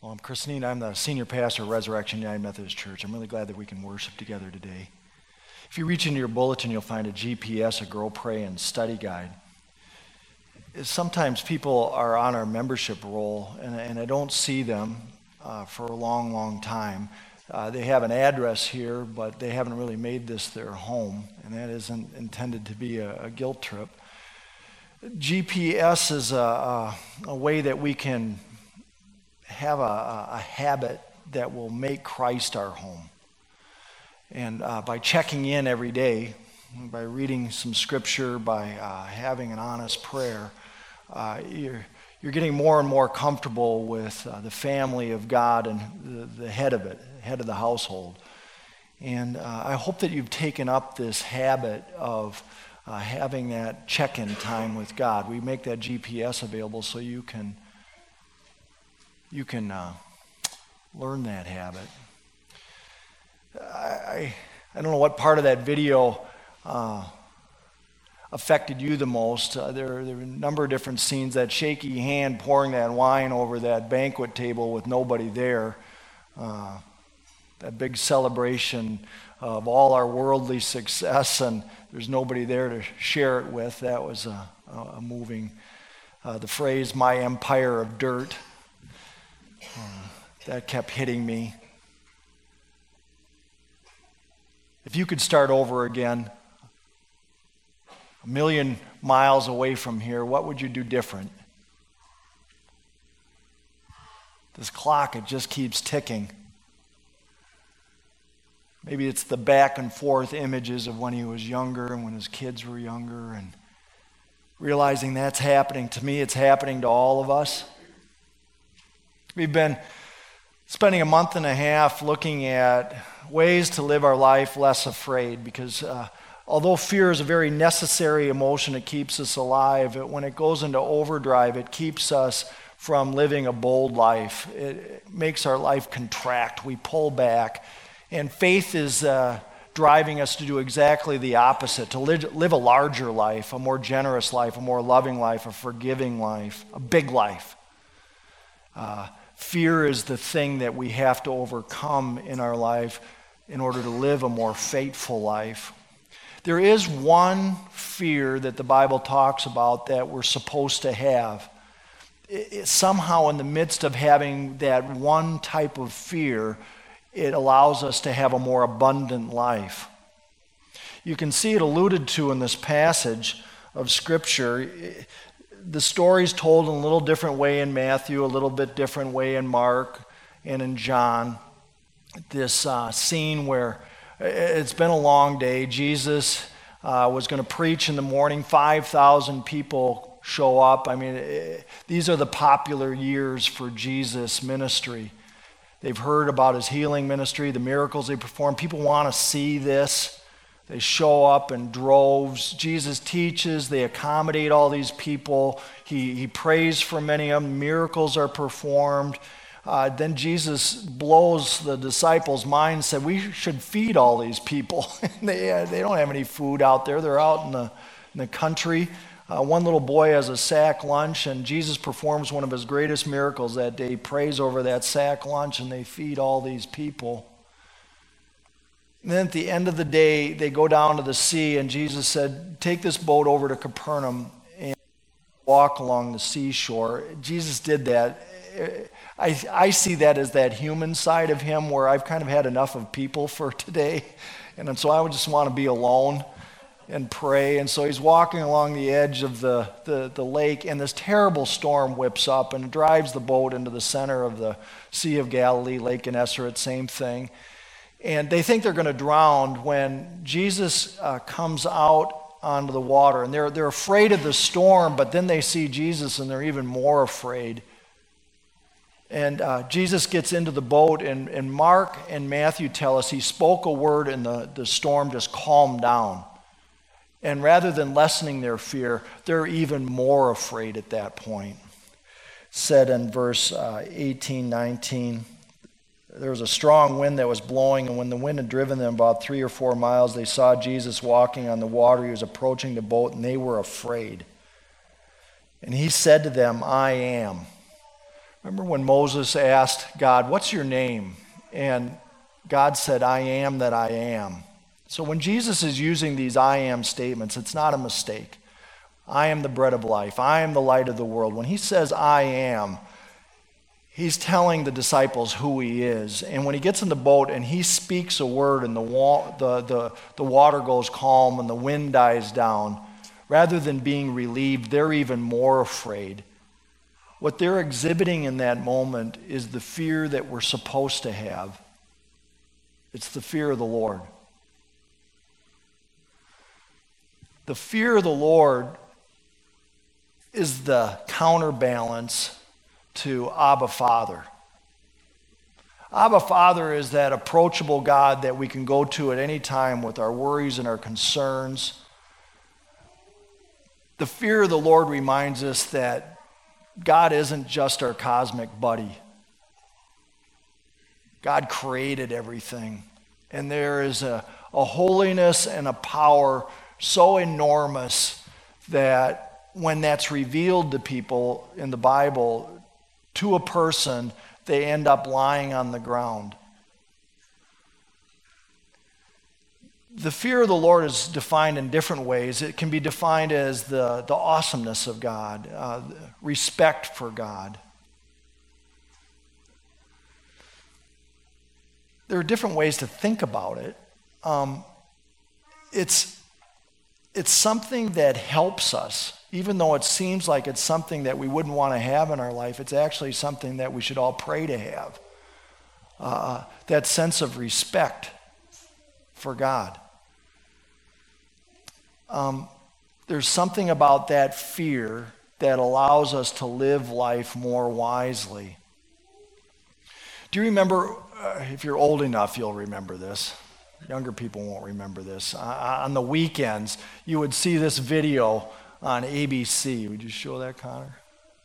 Well, I'm Christine. I'm the senior pastor of Resurrection United Methodist Church. I'm really glad that we can worship together today. If you reach into your bulletin, you'll find a GPS, a Grow, Pray, and Study Guide. Sometimes people are on our membership roll, and I don't see them for a long, long time. They have an address here, but they haven't really made this their home, and that isn't intended to be a guilt trip. GPS is a way that we can have a habit that will make Christ our home. And by checking in every day, by reading some scripture, by having an honest prayer, you're getting more and more comfortable with the family of God and the head of it, head of the household. And I hope that you've taken up this habit of having that check-in time with God. We make that GPS available so you can learn that habit. I don't know what part of that video affected you the most. There are a number of different scenes. That shaky hand pouring that wine over that banquet table with nobody there. That big celebration of all our worldly success, and there's nobody there to share it with. That was a moving. The phrase, "my empire of dirt," that kept hitting me. If you could start over again, 1,000,000 miles away from here, what would you do different? This clock, it just keeps ticking. Maybe it's the back and forth images of when he was younger and when his kids were younger, and realizing that's happening to me, it's happening to all of us. We've been spending a month and a half looking at ways to live our life less afraid, because although fear is a very necessary emotion, it keeps us alive. When it goes into overdrive, it keeps us from living a bold life. It makes our life contract. We pull back. And faith is driving us to do exactly the opposite, to live a larger life, a more generous life, a more loving life, a forgiving life, a big life. Fear is the thing that we have to overcome in our life in order to live a more faithful life. There is one fear that the Bible talks about that we're supposed to have. Somehow in the midst of having that one type of fear, it allows us to have a more abundant life. You can see it alluded to in this passage of Scripture. The story's told in a little different way in Matthew, a little bit different way in Mark and in John. This scene where it's been a long day. Jesus was going to preach in the morning. 5,000 people show up. I mean, these are the popular years for Jesus' ministry. They've heard about his healing ministry, the miracles he performed. People want to see this. They show up in droves. Jesus teaches. They accommodate all these people. He prays for many of them. Miracles are performed. Then Jesus blows the disciples' minds and said, we should feed all these people. They don't have any food out there. They're out in the country. One little boy has a sack lunch, and Jesus performs one of his greatest miracles that day. He prays over that sack lunch, and they feed all these people. And then at the end of the day, they go down to the sea, and Jesus said, take this boat over to Capernaum and walk along the seashore. Jesus did that. I see that as that human side of him, where I've kind of had enough of people for today, and so I would just want to be alone and pray. And so he's walking along the edge of the lake, and this terrible storm whips up and drives the boat into the center of the Sea of Galilee, Lake Gennesaret, same thing. And they think they're going to drown when Jesus comes out onto the water. And they're afraid of the storm, but then they see Jesus and they're even more afraid. And Jesus gets into the boat, and Mark and Matthew tell us he spoke a word and the storm just calmed down. And rather than lessening their fear, they're even more afraid at that point. Said in verse 18, 19, there was a strong wind that was blowing, and when the wind had driven them about 3 or 4 miles, they saw Jesus walking on the water. He was approaching the boat, and they were afraid. And he said to them, I am. Remember when Moses asked God, "What's your name?" And God said, "I am that I am." So when Jesus is using these I am statements, it's not a mistake. I am the bread of life. I am the light of the world. When he says I am, he's telling the disciples who he is. And when he gets in the boat and he speaks a word and the water goes calm and the wind dies down, rather than being relieved, they're even more afraid. What they're exhibiting in that moment is the fear that we're supposed to have. It's the fear of the Lord. The fear of the Lord is the counterbalance to Abba Father. Abba Father is that approachable God that we can go to at any time with our worries and our concerns. The fear of the Lord reminds us that God isn't just our cosmic buddy. God created everything. And there is a holiness and a power so enormous that when that's revealed to people in the Bible, to a person, they end up lying on the ground. The fear of the Lord is defined in different ways. It can be defined as the awesomeness of God, respect for God. There are different ways to think about it. It's something that helps us. Even though it seems like it's something that we wouldn't want to have in our life, it's actually something that we should all pray to have. That sense of respect for God. There's something about that fear that allows us to live life more wisely. Do you remember, if you're old enough, you'll remember this. Younger people won't remember this. On the weekends, you would see this video on ABC. Would you show that, Connor?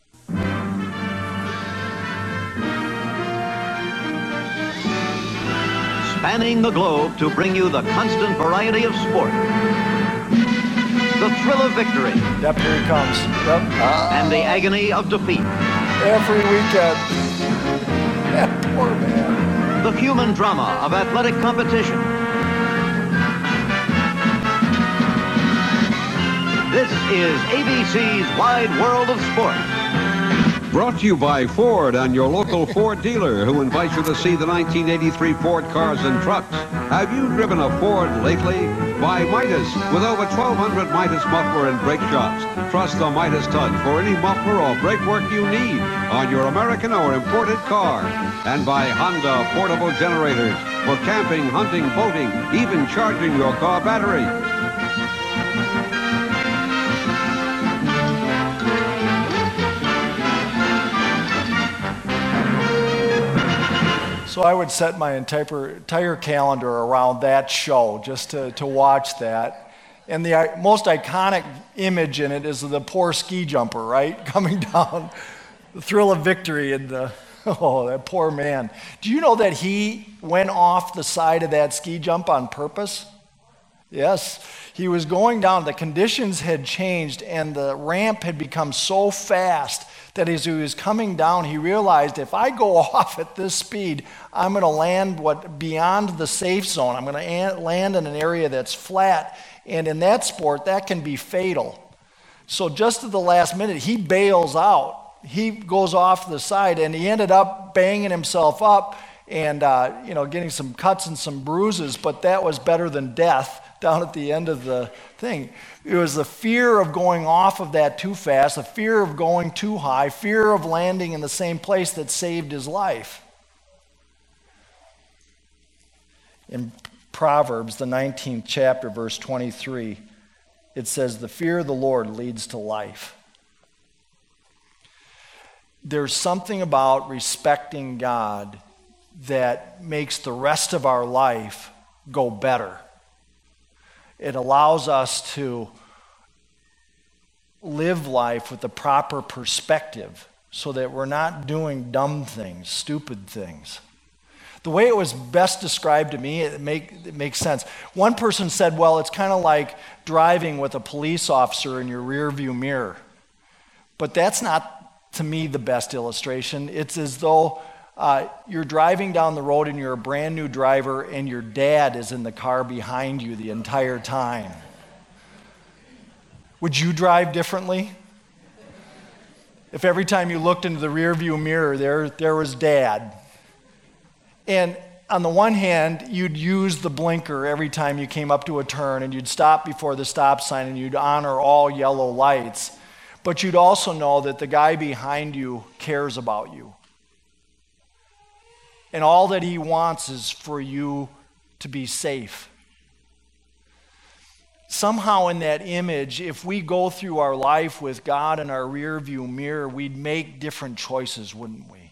Spanning the globe to bring you the constant variety of sport. The thrill of victory. Yep, here he comes. Yep. And the agony of defeat. Every weekend. That poor man. The human drama of athletic competition. This is ABC's Wide World of Sports. Brought to you by Ford and your local Ford dealer, who invites you to see the 1983 Ford cars and trucks. Have you driven a Ford lately? By Midas, with over 1,200 Midas muffler and brake shops. Trust the Midas touch for any muffler or brake work you need on your American or imported car. And by Honda portable generators for camping, hunting, boating, even charging your car battery. So I would set my entire calendar around that show just to watch that. And the most iconic image in it is the poor ski jumper, right? Coming down, the thrill of victory, and that poor man. Do you know that he went off the side of that ski jump on purpose? Yes. He was going down, the conditions had changed, and the ramp had become so fast that as he was coming down, he realized if I go off at this speed, I'm going to land beyond the safe zone. I'm going to land in an area that's flat, and in that sport, that can be fatal. So just at the last minute, he bails out. He goes off to the side, and he ended up banging himself up and getting some cuts and some bruises, but that was better than death down at the end of the thing. It was the fear of going off of that too fast, the fear of going too high, fear of landing in the same place that saved his life. In Proverbs, the 19th chapter, verse 23, it says, "The fear of the Lord leads to life." There's something about respecting God that makes the rest of our life go better. It allows us to live life with the proper perspective so that we're not doing dumb things, stupid things. The way it was best described to me, it makes sense. One person said, well, it's kind of like driving with a police officer in your rearview mirror. But that's not to me, the best illustration. It's as though you're driving down the road and you're a brand new driver and your dad is in the car behind you the entire time. Would you drive differently? If every time you looked into the rearview mirror, there was Dad. And on the one hand, you'd use the blinker every time you came up to a turn, and you'd stop before the stop sign, and you'd honor all yellow lights. But you'd also know that the guy behind you cares about you. And all that he wants is for you to be safe. Somehow in that image, if we go through our life with God in our rearview mirror, we'd make different choices, wouldn't we?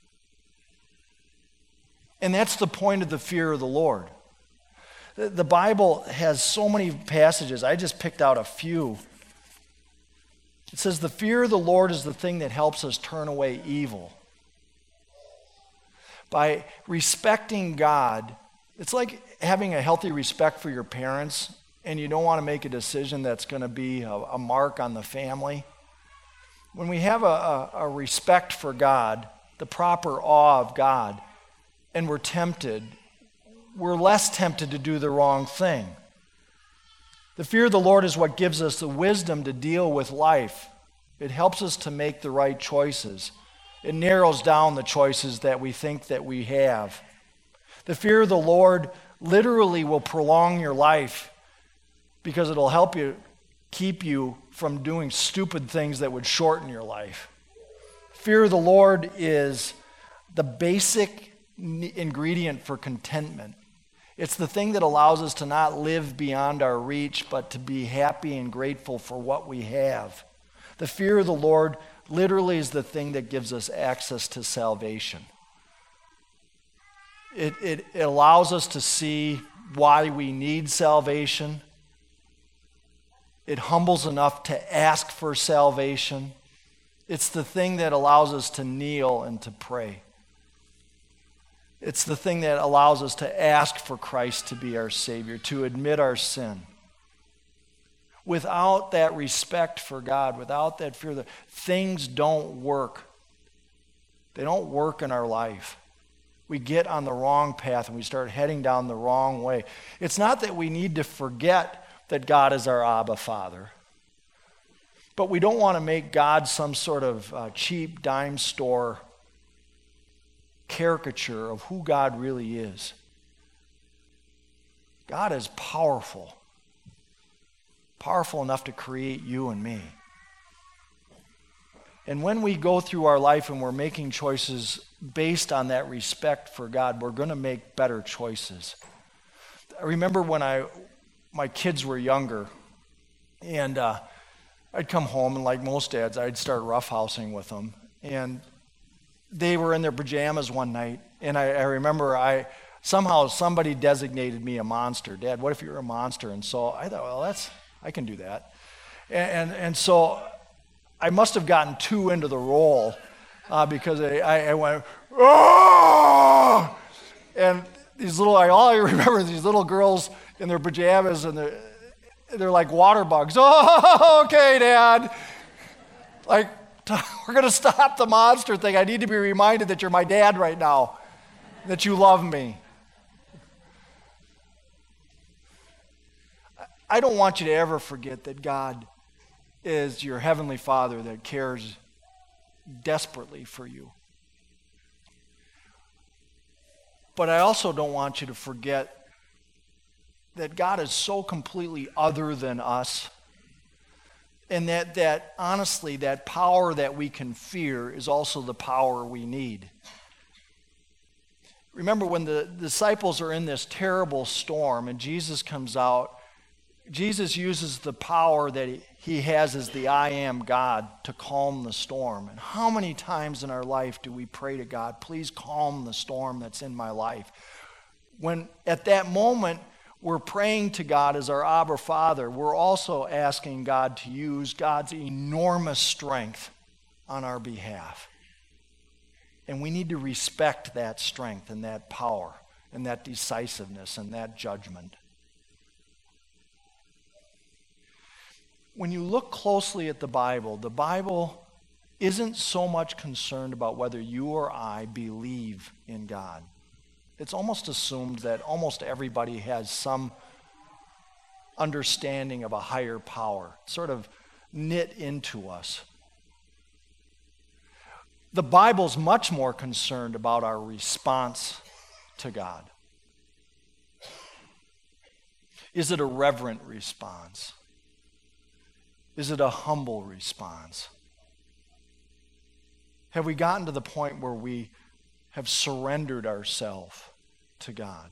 And that's the point of the fear of the Lord. The Bible has so many passages. I just picked out a few. It says, the fear of the Lord is the thing that helps us turn away evil. By respecting God, it's like having a healthy respect for your parents, and you don't want to make a decision that's going to be a mark on the family. When we have a respect for God, the proper awe of God, and we're tempted, we're less tempted to do the wrong thing. The fear of the Lord is what gives us the wisdom to deal with life. It helps us to make the right choices. It narrows down the choices that we think that we have. The fear of the Lord literally will prolong your life because it'll help you keep you from doing stupid things that would shorten your life. Fear of the Lord is the basic ingredient for contentment. It's the thing that allows us to not live beyond our reach, but to be happy and grateful for what we have. The fear of the Lord literally is the thing that gives us access to salvation. It allows us to see why we need salvation. It humbles enough to ask for salvation. It's the thing that allows us to kneel and to pray. It's the thing that allows us to ask for Christ to be our Savior, to admit our sin. Without that respect for God, without that fear, things don't work. They don't work in our life. We get on the wrong path and we start heading down the wrong way. It's not that we need to forget that God is our Abba Father, but we don't want to make God some sort of cheap dime store caricature of who God really is. God is powerful enough to create you and me. And when we go through our life and we're making choices based on that respect for God, we're going to make better choices. I remember when my kids were younger, and I'd come home, and like most dads, I'd start roughhousing with them. And they were in their pajamas one night, and I remember somehow somebody designated me a monster. Dad, what if you're a monster? And so I thought, well, I can do that. And so I must have gotten too into the role because I went, oh! And all I remember is these little girls in their pajamas, and they're like water bugs. Oh, okay, Dad. Like, we're going to stop the monster thing. I need to be reminded that you're my dad right now, that you love me. I don't want you to ever forget that God is your heavenly Father that cares desperately for you. But I also don't want you to forget that God is so completely other than us, and that honestly, that power that we can fear is also the power we need. Remember when the disciples are in this terrible storm and Jesus comes out, Jesus uses the power that he has as the I am God to calm the storm. And how many times in our life do we pray to God, please calm the storm that's in my life? When at that moment we're praying to God as our Abba Father, we're also asking God to use God's enormous strength on our behalf. And we need to respect that strength and that power and that decisiveness and that judgment. When you look closely at the Bible isn't so much concerned about whether you or I believe in God. It's almost assumed that almost everybody has some understanding of a higher power, sort of knit into us. The Bible's much more concerned about our response to God. Is it a reverent response? Is it a humble response? Have we gotten to the point where we have surrendered ourselves to God?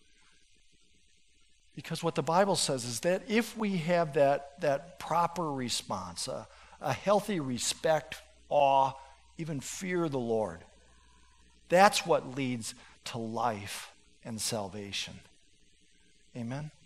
Because what the Bible says is that if we have that proper response, a healthy respect, awe, even fear of the Lord, that's what leads to life and salvation. Amen?